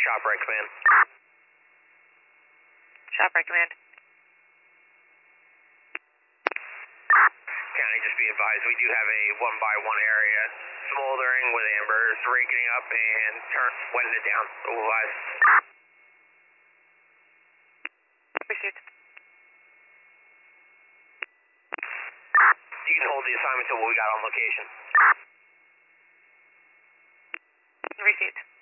Shop right command. Shop right command. County, just be advised, we do have a 1x1 area smoldering with embers raking up and wetting it down. Otherwise, Received. you can hold the assignment till what we got on location. Received.